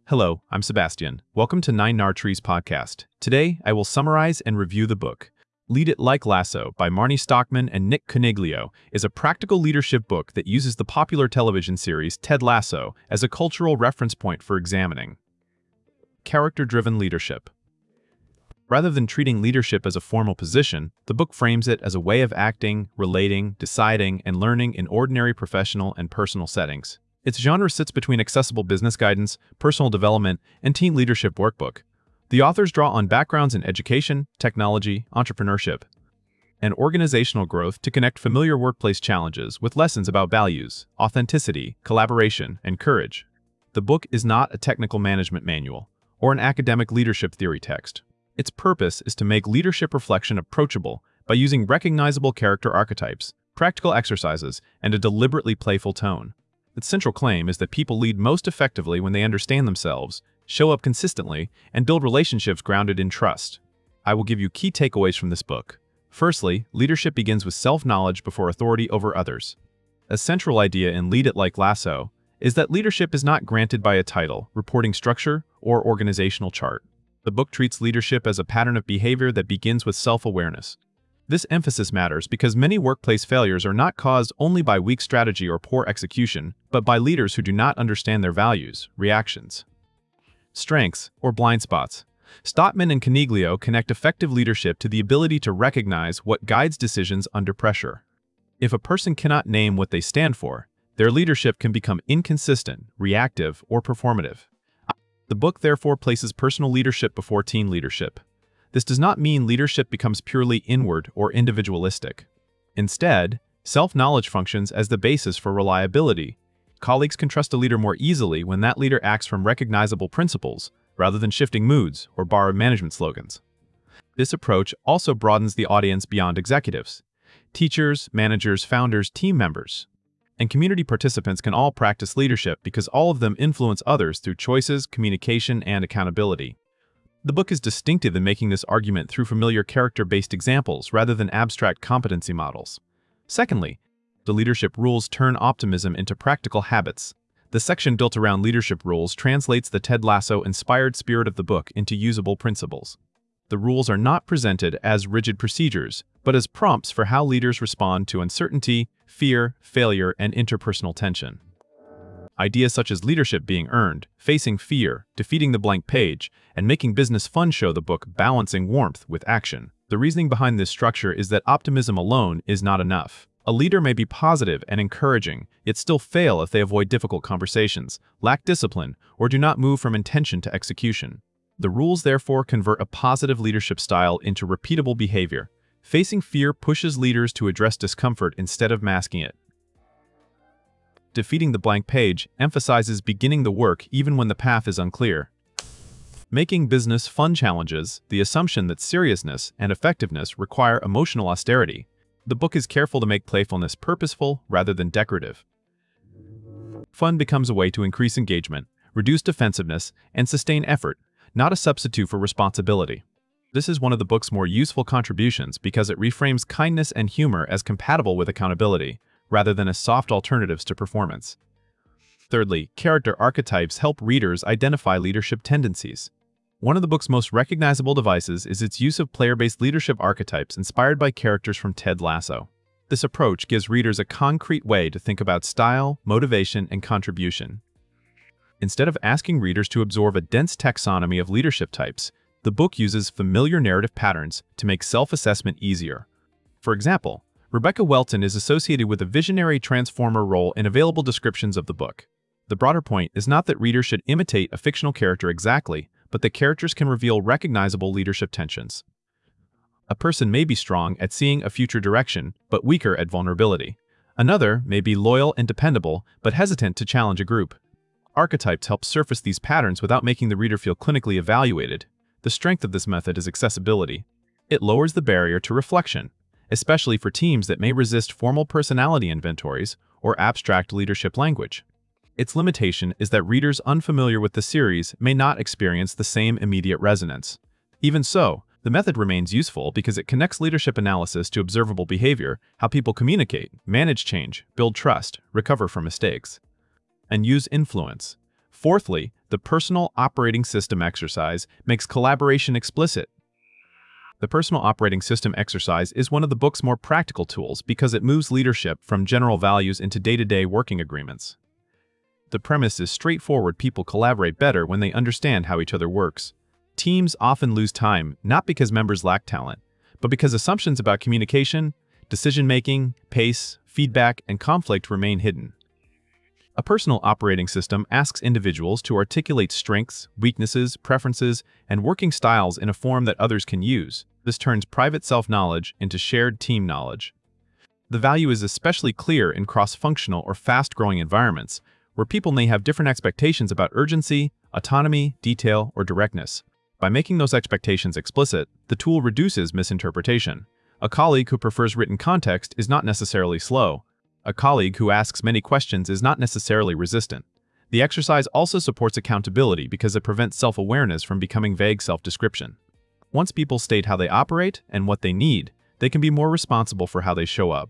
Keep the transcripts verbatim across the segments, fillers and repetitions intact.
Hello, I'm Sebastian. Welcome to Nine Nar Trees podcast. Today, I will summarize and review the book. Lead It Like Lasso by Marnie Stockman and Nick Coniglio is a practical leadership book that uses the popular television series Ted Lasso as a cultural reference point for examining character-driven leadership. Rather than treating leadership as a formal position, the book frames it as a way of acting, relating, deciding, and learning in ordinary professional and personal settings. Its genre sits between accessible business guidance, personal development, and teen leadership workbook. The authors draw on backgrounds in education, technology, entrepreneurship, and organizational growth to connect familiar workplace challenges with lessons about values, authenticity, collaboration, and courage. The book is not a technical management manual or an academic leadership theory text. Its purpose is to make leadership reflection approachable by using recognizable character archetypes, practical exercises, and a deliberately playful tone. Its central claim is that people lead most effectively when they understand themselves, show up consistently, and build relationships grounded in trust. I will give you key takeaways from this book. Firstly, leadership begins with self-knowledge before authority over others. A central idea in Lead It Like Lasso is that leadership is not granted by a title, reporting structure, or organizational chart. The book treats leadership as a pattern of behavior that begins with self-awareness. This emphasis matters because many workplace failures are not caused only by weak strategy or poor execution, but by leaders who do not understand their values, reactions, strengths, or blind spots. Stockman and Coniglio connect effective leadership to the ability to recognize what guides decisions under pressure. If a person cannot name what they stand for, their leadership can become inconsistent, reactive, or performative. The book therefore places personal leadership before team leadership. This does not mean leadership becomes purely inward or individualistic. Instead, self-knowledge functions as the basis for reliability. Colleagues can trust a leader more easily when that leader acts from recognizable principles, rather than shifting moods or borrowed management slogans. This approach also broadens the audience beyond executives. Teachers, managers, founders, team members, and community participants can all practice leadership because all of them influence others through choices, communication, and accountability. The book is distinctive in making this argument through familiar character-based examples rather than abstract competency models. Secondly, the leadership rules turn optimism into practical habits. The section built around leadership rules translates the Ted Lasso-inspired spirit of the book into usable principles. The rules are not presented as rigid procedures, but as prompts for how leaders respond to uncertainty, fear, failure, and interpersonal tension. Ideas such as leadership being earned, facing fear, defeating the blank page, and making business fun show the book balancing warmth with action. The reasoning behind this structure is that optimism alone is not enough. A leader may be positive and encouraging, yet still fail if they avoid difficult conversations, lack discipline, or do not move from intention to execution. The rules therefore convert a positive leadership style into repeatable behavior. Facing fear pushes leaders to address discomfort instead of masking it. Defeating the blank page emphasizes beginning the work even when the path is unclear. Making business fun challenges the assumption that seriousness and effectiveness require emotional austerity. The book is careful to make playfulness purposeful rather than decorative. Fun becomes a way to increase engagement, reduce defensiveness, and sustain effort, not a substitute for responsibility. This is one of the book's more useful contributions because it reframes kindness and humor as compatible with accountability, rather than as soft alternatives to performance. Thirdly, character archetypes help readers identify leadership tendencies. One of the book's most recognizable devices is its use of player-based leadership archetypes inspired by characters from Ted Lasso. This approach gives readers a concrete way to think about style, motivation, and contribution. Instead of asking readers to absorb a dense taxonomy of leadership types, the book uses familiar narrative patterns to make self-assessment easier. For example, Rebecca Welton is associated with a visionary transformer role in available descriptions of the book. The broader point is not that readers should imitate a fictional character exactly, but that characters can reveal recognizable leadership tensions. A person may be strong at seeing a future direction, but weaker at vulnerability. Another may be loyal and dependable, but hesitant to challenge a group. Archetypes help surface these patterns without making the reader feel clinically evaluated. The strength of this method is accessibility. It lowers the barrier to reflection, especially for teams that may resist formal personality inventories or abstract leadership language. Its limitation is that readers unfamiliar with the series may not experience the same immediate resonance. Even so, the method remains useful because it connects leadership analysis to observable behavior, how people communicate, manage change, build trust, recover from mistakes, and use influence. Fourthly, the Personal Operating System exercise makes collaboration explicit. The Personal Operating System exercise is one of the book's more practical tools because it moves leadership from general values into day-to-day working agreements. The premise is straightforward: people collaborate better when they understand how each other works. Teams often lose time, not because members lack talent, but because assumptions about communication, decision-making, pace, feedback, and conflict remain hidden. A personal operating system asks individuals to articulate strengths, weaknesses, preferences, and working styles in a form that others can use. This turns private self-knowledge into shared team knowledge. The value is especially clear in cross-functional or fast-growing environments, where people may have different expectations about urgency, autonomy, detail, or directness. By making those expectations explicit, the tool reduces misinterpretation. A colleague who prefers written context is not necessarily slow. A colleague who asks many questions is not necessarily resistant. The exercise also supports accountability because it prevents self-awareness from becoming vague self-description. Once people state how they operate and what they need, they can be more responsible for how they show up.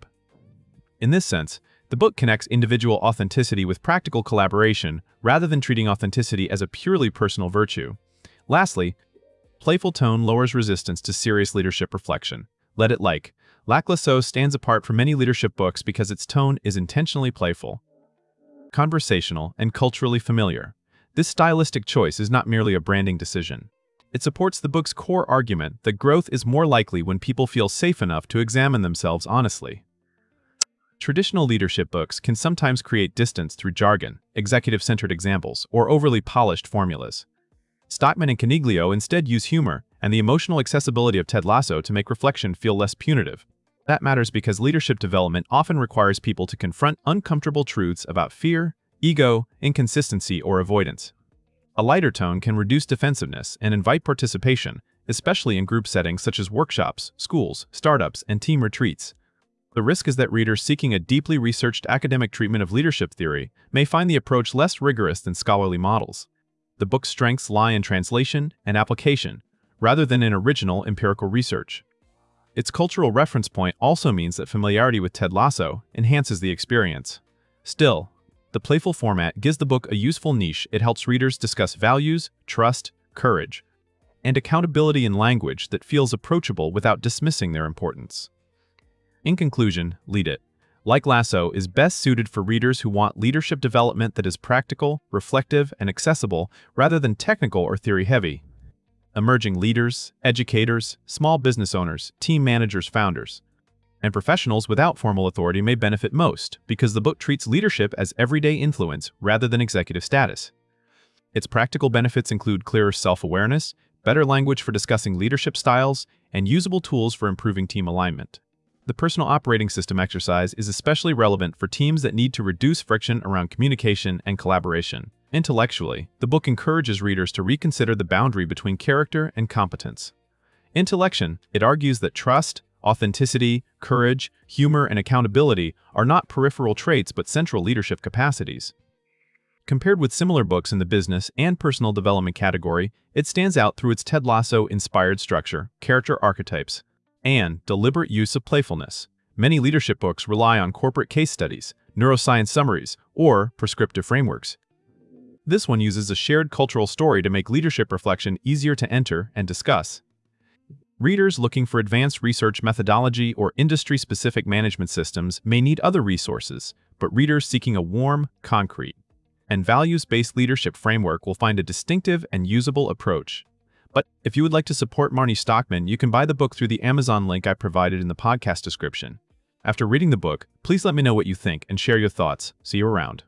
In this sense, the book connects individual authenticity with practical collaboration rather than treating authenticity as a purely personal virtue. Lastly, playful tone lowers resistance to serious leadership reflection. Let it like. Lac Lasso stands apart from many leadership books because its tone is intentionally playful, conversational, and culturally familiar. This stylistic choice is not merely a branding decision. It supports the book's core argument that growth is more likely when people feel safe enough to examine themselves honestly. Traditional leadership books can sometimes create distance through jargon, executive-centered examples, or overly polished formulas. Stockman and Coniglio instead use humor and the emotional accessibility of Ted Lasso to make reflection feel less punitive. That matters because leadership development often requires people to confront uncomfortable truths about fear, ego, inconsistency, or avoidance. A lighter tone can reduce defensiveness and invite participation, especially in group settings such as workshops, schools, startups, and team retreats. The risk is that readers seeking a deeply researched academic treatment of leadership theory may find the approach less rigorous than scholarly models. The book's strengths lie in translation and application, rather than in original empirical research. Its cultural reference point also means that familiarity with Ted Lasso enhances the experience. Still, the playful format gives the book a useful niche. It helps readers discuss values, trust, courage, and accountability in language that feels approachable without dismissing their importance. In conclusion, Lead It, Like Lasso, is best suited for readers who want leadership development that is practical, reflective, and accessible rather than technical or theory-heavy. Emerging leaders, educators, small business owners, team managers, founders, and professionals without formal authority may benefit most because the book treats leadership as everyday influence rather than executive status. Its practical benefits include clearer self-awareness, better language for discussing leadership styles, and usable tools for improving team alignment. The Personal Operating System exercise is especially relevant for teams that need to reduce friction around communication and collaboration. Intellectually, the book encourages readers to reconsider the boundary between character and competence. Intellection, it argues that trust, authenticity, courage, humor, and accountability are not peripheral traits but central leadership capacities. Compared with similar books in the business and personal development category, it stands out through its Ted Lasso-inspired structure, character archetypes, and deliberate use of playfulness. Many leadership books rely on corporate case studies, neuroscience summaries, or prescriptive frameworks. This one uses a shared cultural story to make leadership reflection easier to enter and discuss. Readers looking for advanced research methodology or industry-specific management systems may need other resources, but readers seeking a warm, concrete, and values-based leadership framework will find a distinctive and usable approach. But if you would like to support Marnie Stockman, you can buy the book through the Amazon link I provided in the podcast description. After reading the book, please let me know what you think and share your thoughts. See you around.